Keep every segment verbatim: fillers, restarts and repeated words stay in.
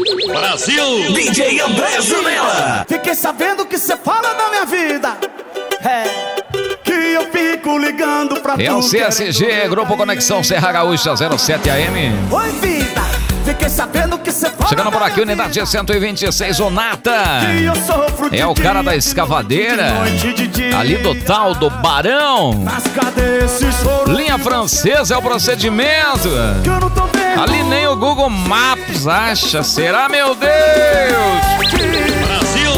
Brasil! D J André Janela. Fiquei sabendo que cê fala da minha vida. É, que eu fico ligando pra tu. É o C S G, Grupo Conexão Serra Gaúcha zero sete A M. Oi, vida. Fiquei sabendo que cê fala. Chegando por da aqui, minha unidade cento e vinte e seis, o Nata. Que eu sofro de É o cara da dia, escavadeira. de noite, de dia. Ali do tal do Barão. Mas cadê esse choro? Linha francesa é o procedimento. Que eu não tô vendo. Ali nem o Google Maps acha. Será, meu Deus? Brasil!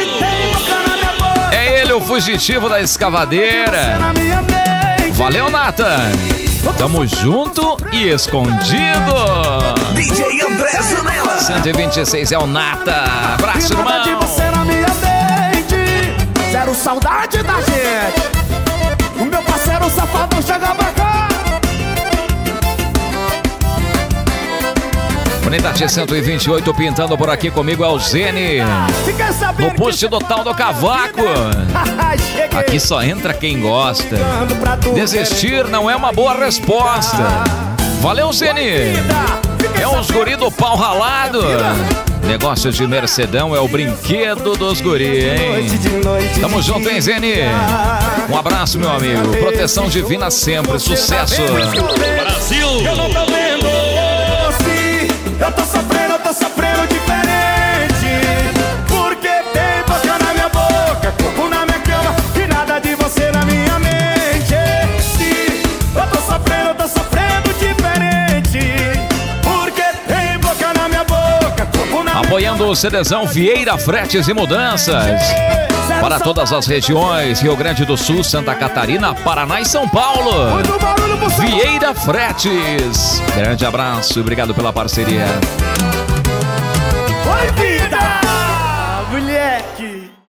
É ele, o fugitivo da escavadeira. Na minha mente. Valeu, Nata. Tamo junto e escondido. D J André Janela. cento e vinte e seis é o Nata. Abraço, E nada de irmão. você na minha mente. Zero saudade da gente. O meu parceiro safado chega pra cá. Unidade cento e vinte e oito pintando por aqui comigo é o Zene. Fiquei sabendo No post que do tal do cavaco. Cheguei. Aqui só entra quem gosta. Ligando pra tu, Desistir não é uma boa resposta. Valeu, Zene. É os guri do pau ralado. Negócio de Mercedão é o brinquedo dos guri, hein? Tamo junto, hein, Zene? Um abraço, meu amigo. Proteção divina sempre. Sucesso. Brasil! Eu não tô vendo se eu tô sofrendo, eu tô sofrendo diferente. Porque tem boca na minha boca, corpo na minha cama e nada de você na minha mente. Se eu tô sofrendo, eu tô sofrendo diferente. Porque tem boca na minha boca, corpo na minha Apoiando o CDzão Vieira Fretes e Mudanças. Para todas as regiões, Rio Grande do Sul, Santa Catarina, Paraná e São Paulo. Muito barulho pro seu Vieira Fretes. Grande abraço e obrigado pela parceria. Oi, vida! Moleque!